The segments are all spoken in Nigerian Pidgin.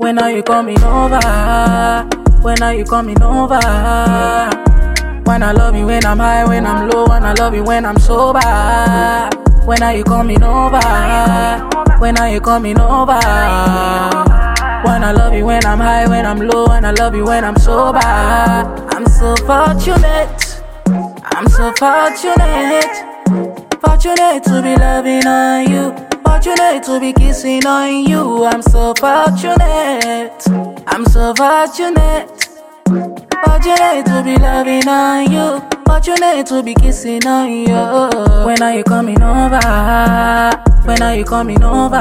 When are you coming over? When are you coming over? Wanna love you when I'm high, when I'm low. Wanna love you when I'm sober. When are you coming over? When are you coming over? Wanna love you when I'm high, when I'm low. Wanna love you when I'm sober. I'm so fortunate. I'm so fortunate. Fortunate to be loving on you. Fortunate to be kissing on you. I'm so fortunate. I'm so fortunate. Fortunate to be loving on you. Fortunate to be kissing on you. When are you coming over? When are you coming over?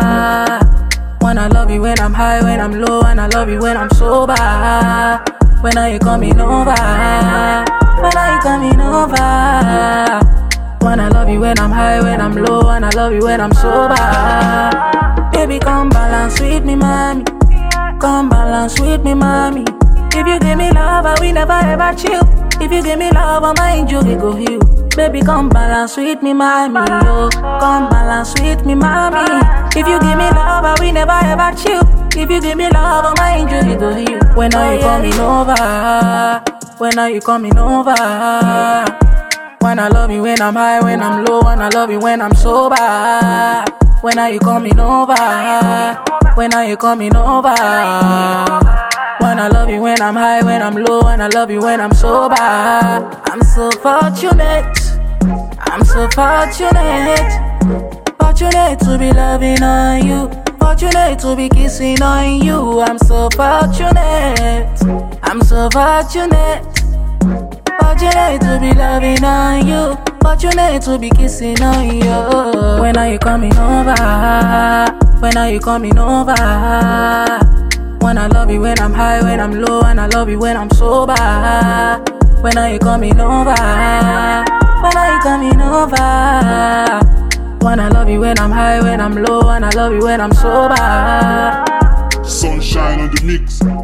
Wanna love you when I'm high, when I'm low. Wanna love you when I'm sober. When are you coming over? When are you coming over? Wanna love you when I'm high, when I'm low. Wanna love you when I'm sober. Baby, come balance with me, mommy. Come balance with me, mommy. If you give me love, I will never ever chill. If you give me love, my mind you go heal. Baby, come balance with me, mommy. Oh, come balance with me, mommy. If you give me love, I will never ever chill. If you give me love, my mind you go heal. When are you coming over? When are you coming over? Wanna love you when I'm high, when I'm low. Wanna love you when I'm sober. When are you coming over? When are you coming over? Wanna love you when I'm high, when I'm low. Wanna love you when I'm sober. I'm so fortunate. I'm so fortunate. Fortunate to be loving on you. Fortunate to be kissing on you. I'm so fortunate. I'm so fortunate. Fortunate to be loving on you. Fortunate to be kissing on you. When are you coming over? When are you coming over? Wanna love you when I'm high, when I'm low. Wanna love you when I'm sober. When are you coming over? When are you coming over? Wanna love you when I'm high, when I'm low. Wanna love you when I'm sober. Sunshine on the mix.